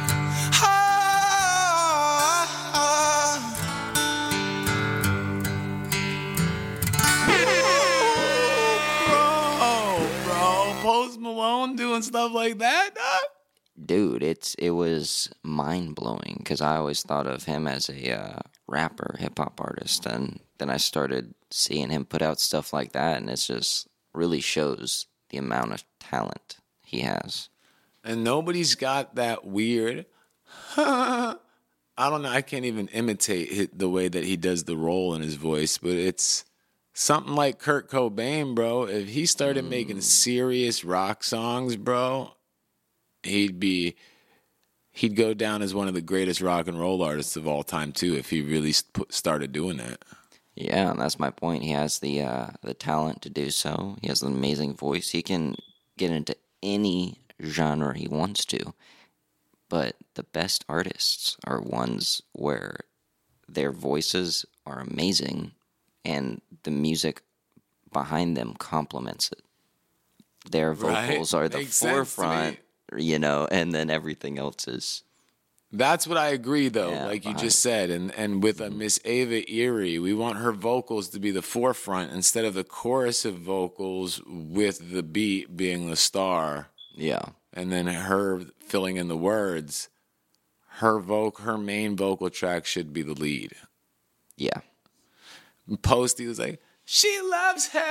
Oh, bro. Post Malone doing stuff like that, dog? Dude, it's it was mind blowing because I always thought of him as a uh, rapper, hip hop artist, and then I started seeing him put out stuff like that, and it just really shows the amount of talent he has. And nobody's got that weird. I don't know. I can't even imitate it, the way that he does the roll in his voice, but it's something like Kurt Cobain, bro. If he started mm. making serious rock songs, bro, he'd be he'd go down as one of the greatest rock and roll artists of all time too. If he really st- started doing that. Yeah, and that's my point. He has the uh, the talent to do so. He has an amazing voice. He can get into any genre he wants to. But the best artists are ones where their voices are amazing and the music behind them complements it. Their vocals right. are the Makes sense to forefront, you know, and then everything else is... That's what I agree, though, Yeah, like you behind- just said. And and with a Miss Ava Erie, we want her vocals to be the forefront instead of the chorus of vocals with the beat being the star. Yeah. And then her filling in the words. Her voc, her main vocal track should be the lead. Yeah. Posty was like, she loves him.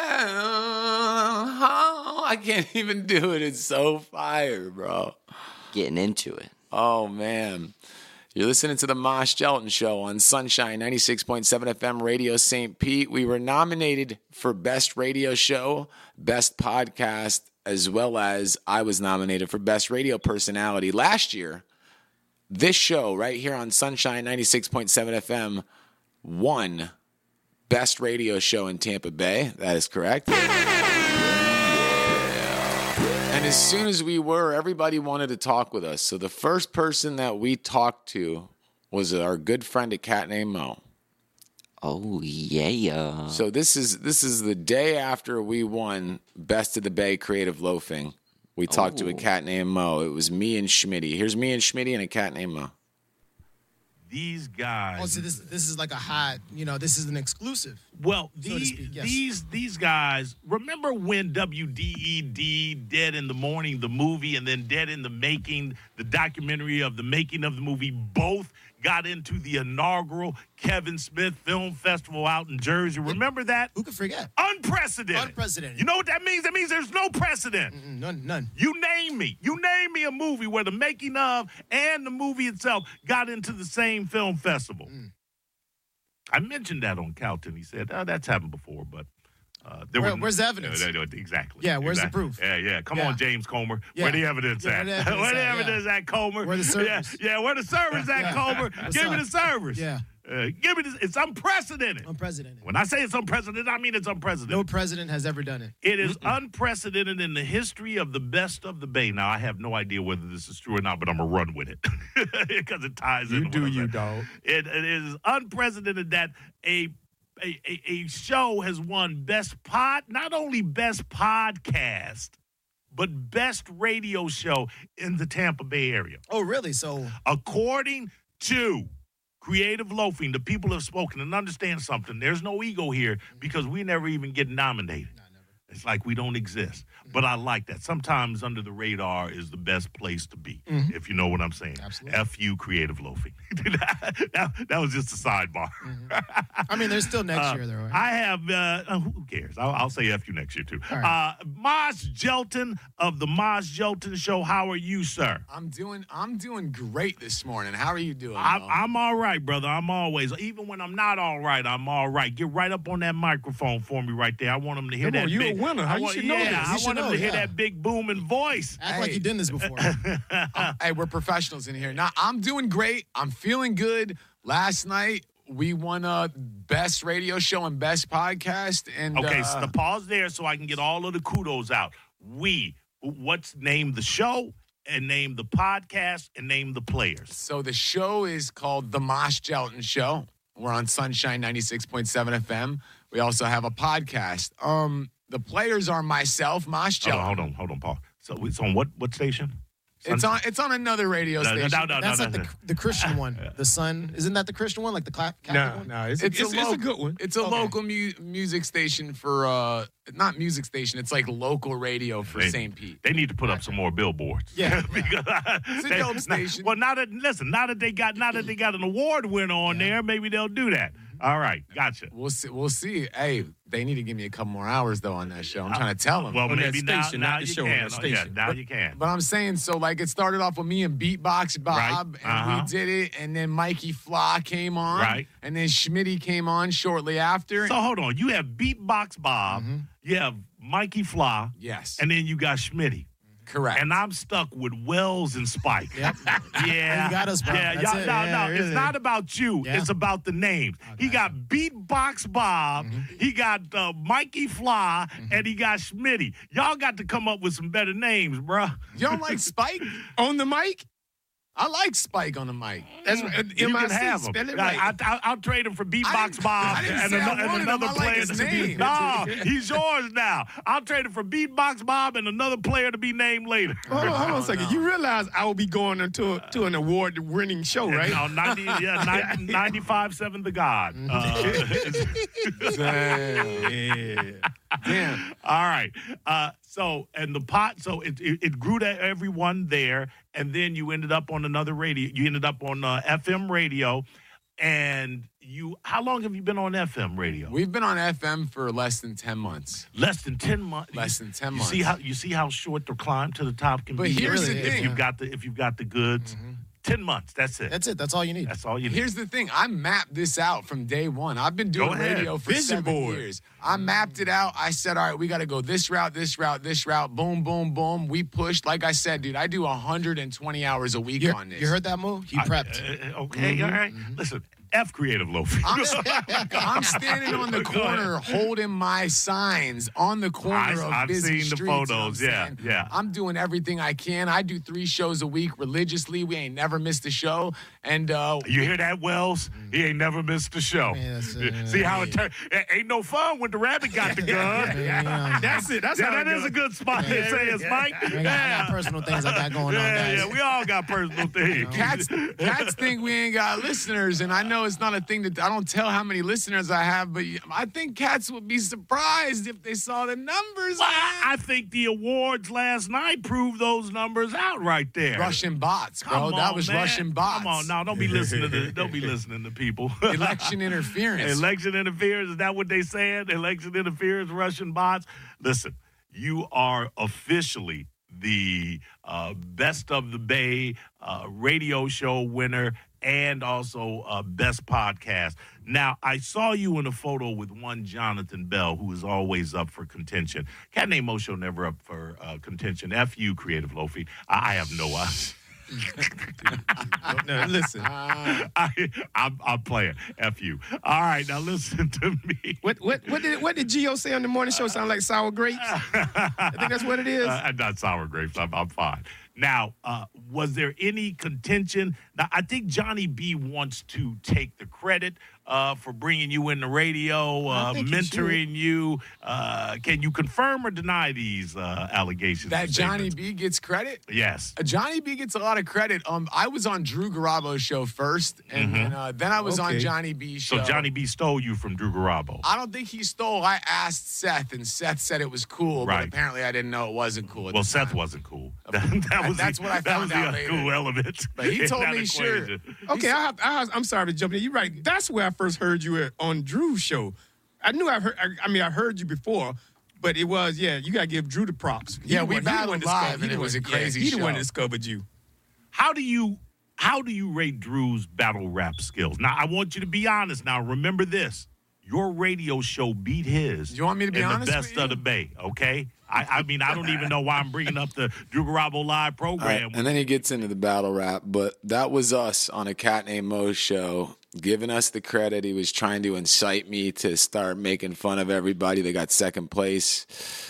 Oh, I can't even do it. It's so fire, bro. Getting into it. Oh, man. You're listening to the Mosh Gelton Show on Sunshine ninety-six point seven F M Radio Saint Pete. We were nominated for Best Radio Show, Best Podcast, as well as I was nominated for Best Radio Personality. Last year, this show right here on Sunshine ninety-six point seven F M won Best Radio Show in Tampa Bay. That is correct. And as soon as we were, everybody wanted to talk with us. So the first person that we talked to was our good friend, a cat named Mo. Oh, yeah. So this is this is the day after we won Best of the Bay Creative Loafing. We talked Oh. to a cat named Mo. It was me and Schmitty. Here's me and Schmitty and a cat named Mo. These guys. Oh, so this this is like a hot, you know, this is an exclusive. Well, so to these, speak, yes. these these guys, remember when W D E D, Dead in the Morning, the movie, and then Dead in the Making, the documentary of the making of the movie, both got into the inaugural Kevin Smith Film Festival out in Jersey. Remember that? Who could forget? Unprecedented. Unprecedented. You know what that means? That means there's no precedent. Mm-mm, none, none. You name me. You name me a movie where the making of and the movie itself got into the same film festival. Mm. I mentioned that on Calton. He said, oh, that's happened before, but uh, there Where- were, where's the evidence? Uh, uh, exactly. Yeah, where's the exactly. proof? Yeah, yeah. Come Yeah. on, James Comer. Yeah. Where the evidence Yeah, at? where the evidence where the at, evidence yeah. at, Comer? Where the servers? Yeah, yeah, where the servers at, Yeah. Comer? What's Give me up? the servers. Yeah. Uh, give me this. It's unprecedented. Unprecedented. When I say it's unprecedented, I mean it's unprecedented. No president has ever done it. It is unprecedented in the history of the best of the Bay. Now, I have no idea whether this is true or not, but I'm going to run with it because it ties in. You with do what I'm you, saying. dog. It, it is unprecedented that a, a, a, a show has won best pod, not only best podcast, but best radio show in the Tampa Bay area. Oh, really? So, according to Creative Loafing, the people have spoken, and understand something. There's no ego here because we never even get nominated. No, never. It's like we don't exist. But I like that. Sometimes under the radar is the best place to be, mm-hmm. if you know what I'm saying. Absolutely. F you, Creative Loafing. that, that was just a sidebar. Mm-hmm. I mean, there's still next uh, year, though, right? I have, uh, who cares? I'll, I'll say F you next year, too. Right. Uh, Mosh Gelton of the Mosh Gelton Show. How are you, sir? I'm doing I'm doing great this morning. How are you doing? I'm, Mo? I'm all right, brother. I'm always, even when I'm not all right, I'm all right. Get right up on that microphone for me right there. I want them to hear Come that on, you big. a winner. How I you want, should yeah, know this. I You want should them know, to hear yeah. that big booming voice. Act like you've done this before. Uh, hey, we're professionals in here. Now, I'm doing great. I'm feeling good. Last night, we won a best radio show and best podcast. And Okay, uh, so the pause there so I can get all of the kudos out. We, what's named the show and name the podcast and name the players. So the show is called The Mosh Gelton Show. We're on Sunshine ninety-six point seven F M. We also have a podcast. Um, the players are myself, Mosh Hold Gelton. on, hold on, hold on, Paul. So it's on what what station? It's on it's on another radio No, no, station. no, no, That's no, like no. the, the Christian one. The Sun. Isn't that the Christian one? Like the cla- Catholic No, one? no, it's, It's, it's, a, it's lo- a good one. It's a Okay. local mu- music station for uh, not music station. It's like local radio for They- Saint Pete. They need to put up some more billboards. Yeah, because It's a they- dope station. Well, now that listen, now that they got now that they got an award winner on there, maybe they'll do that. All right, gotcha. We'll see. We'll see. Hey, they need to give me a couple more hours though on that show. I'm trying to tell them. Well, On that maybe now, station, now not the you show, on can. that Oh, yeah, station. now But- you can. But I'm saying, so like it started off with me and Beatbox Bob, Right. and Uh-huh. we did it, and then Mikey Fla came on, Right. and then Schmitty came on shortly after. So hold on, you have Beatbox Bob, you have Mikey Fla, yes, and then you got Schmitty. correct. And I'm stuck with Wells and Spike. Yep. Yeah. You got us, bro. Yeah, That's y'all, it. no, Yeah, no. really. It's not about you. Yeah. It's about the names. He got Beatbox Bob, he got uh, Mikey Fly, and he got Schmitty. Y'all got to come up with some better names, bruh. You don't like Spike On the mic? I like Spike on the mic. That's You M I can C, have him. spell it I, right. I, I'll trade him for I Beatbox didn't- Bob I didn't and, say I ano- and wanted him. another I like player his to be. name. No, he's yours now. I'll trade him for Beatbox Bob and another player to be named later. Hold on, hold on a second. You realize I will be going into a, to an award-winning show, right? No, ninety, yeah, ninety, ninety-five seven The God. Uh, Yeah. Damn. all right. Uh, so, and the pot, so it, it, it grew to everyone there, and then you ended up on another radio. You ended up on uh, F M radio, and you, how long have you been on F M radio? We've been on F M for less than ten months. Less than ten months. Less than ten you months. See how you see how short the climb to the top can But be. here's the if thing. you've got the if you've got the goods, ten months. That's it. That's it. That's all you need. That's all you need. Here's the thing. I mapped this out from day one. I've been doing Go ahead. radio for Vision seven board. years. I mapped it out. I said, all right, we got to go this route, this route, this route. Boom, boom, boom. We pushed. Like I said, dude, I do one hundred twenty hours a week You, on this. you heard that move? He prepped. Uh, okay, all right. Listen, F Creative Loafing. I'm, I'm standing on the Go ahead. corner holding my signs on the corner I- of I've busy seen the streets, you know what photos, I'm yeah, saying? yeah. I'm doing everything I can. I do three shows a week religiously. We ain't never missed a show. And uh, You hear that, Wells? He ain't never missed a show. Yeah, that's, uh, See how it turned? Ain't no fun when the rabbit got the gun. Yeah. That's it. That's Yeah, how that it is goes. a good spot to say it's Mike. I got, I got personal things I got going yeah, on, guys. yeah, we all got personal things. Cats, cats think we ain't got listeners, and I know it's not a thing that I don't tell how many listeners I have, but I think cats would be surprised if they saw the numbers. Well, I I think the awards last night proved those numbers out right there. Russian bots, bro. Come that on, was man. Russian bots. Come on, now don't be listening to don't be listening to people. Election interference. Election interference, is that what they said? Election interference, Russian bots. Listen, you are officially the uh, Best of the Bay uh, radio show winner and also uh, Best Podcast. Now, I saw you in a photo with one Jonathan Bell, who is always up for contention. Cat named Mosho never up for uh, contention. F you, Creative Loafy. I I have no idea. No, listen. I, I'm, I'm playing. F you. All right, now listen to me. What what what did what did Gio say on the morning show? Sound like sour grapes? I think that's what it is. Uh, not sour grapes. I'm, I'm fine. Now, uh, was there any contention? Now, I think Johnny B wants to take the credit uh, for bringing you in the radio, uh, mentoring you. Uh, can you confirm or deny these uh, allegations? That and Johnny statements? B gets credit? Yes. Uh, Johnny B gets a lot of credit. Um, I was on Drew Garabo's show first, and, Mhm. and, uh, then I was on Okay. Johnny B's show. So Johnny B stole you from Drew Garabo. I don't think he stole. I asked Seth, and Seth said it was cool, Right. but apparently I didn't know it wasn't cool. At Well, the Seth time. wasn't cool. That, that was That's the, what I that found was the out later. uncool element. But he in told that me, sure. equation. Okay, I have, I have, I'm sorry to jump in. You're right. That's where I first heard you at, on Drew's show. I knew I've heard. I, I mean, I heard you before, but it was yeah. You gotta give Drew the props. He Yeah, the we one- he the battled one that live, discovered- and he it the was one- a crazy yeah, He the one show. that discovered you. How do you how do you rate Drew's battle rap skills? Now, I want you to be honest. Now, remember this: your radio show beat his. You want me to be in honest the best with you? of the Bay, okay? I, I mean, I don't even know why I'm bringing up the Drew Garabo live All right, program. and then he gets into the battle rap, but that was us on a Cat Named Mo show, giving us the credit. He was trying to incite me to start making fun of everybody that got second place,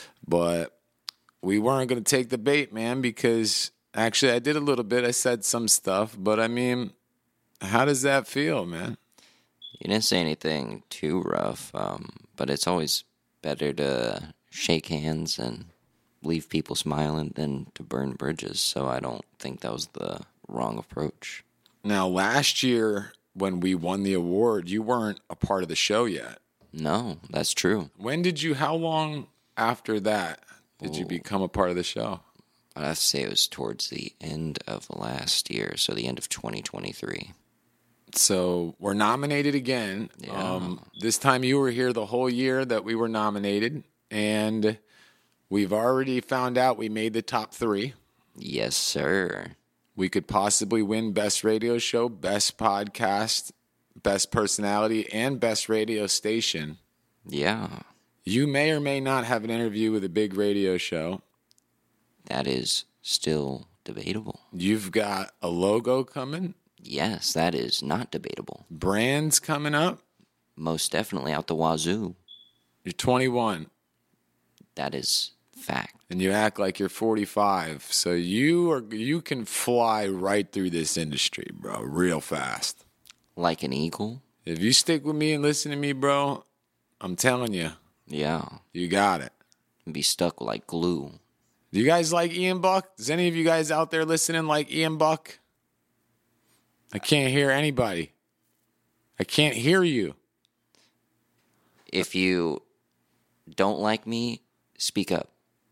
but we weren't going to take the bait, man, because actually I did a little bit. I said some stuff, but I mean, how does that feel, man? You didn't say anything too rough, um, but it's always better to shake hands and leave people smiling than to burn bridges. So I don't think that was the wrong approach. Now, last year when we won the award, you weren't a part of the show yet. No, that's true. When did you, how long after that did you Ooh. become a part of the show? I'd have to say it was towards the end of last year, so the end of twenty twenty-three. So we're nominated again. Yeah. Um, this time you were here the whole year that we were nominated, and we've already found out we made the top three. Yes, sir. We could possibly win Best Radio Show, Best Podcast, Best Personality, and Best Radio Station. Yeah, You may or may not have an interview with a big radio show. that is still debatable. You've got a logo coming, Yes, that is not debatable. brands coming up. Most definitely out the wazoo. You're twenty-one. That is fact. And you act like you're forty-five. So you are you can fly right through this industry, bro, real fast. Like an eagle? If you stick with me and listen to me, bro, I'm telling you, Yeah. you got it. Be stuck like glue. Do you guys like Ian Buck? Does any of you guys out there listening like Ian Buck? I can't hear anybody. I can't hear you. If you don't like me, speak up.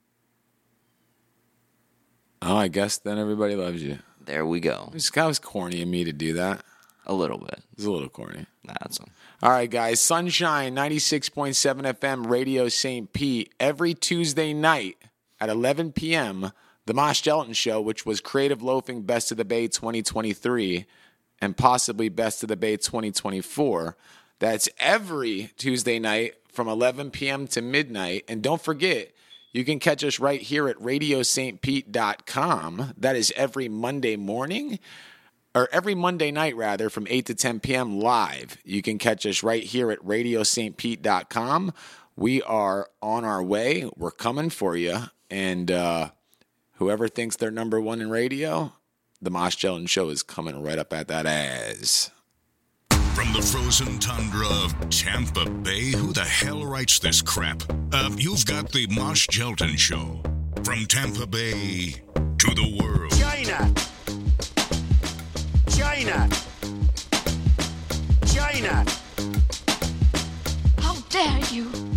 Oh, I guess then everybody loves you. There we go. This guy was corny of me to do that. A little bit. It's a little corny. Nah, that's all. All right, guys. Sunshine, ninety-six point seven F M, Radio Saint Pete. Every Tuesday night at eleven p.m., The Mosh Gelatin Show, which was Creative Loafing Best of the Bay twenty twenty-three and possibly Best of the Bay twenty twenty-four. That's every Tuesday night from eleven p.m. to midnight. And don't forget, you can catch us right here at radio saint pete dot com. That is every Monday morning. Or every Monday night, rather, from eight to ten p.m. live. You can catch us right here at radio saint pete dot com. We are on our way. We're coming for you. And uh, whoever thinks they're number one in radio, the Mosh Gelatin Show is coming right up at that ass. From the frozen tundra of Tampa Bay, who the hell writes this crap? Uh, you've got the Mosh Gelatin Show. From Tampa Bay to the world. China. China. China. How dare you?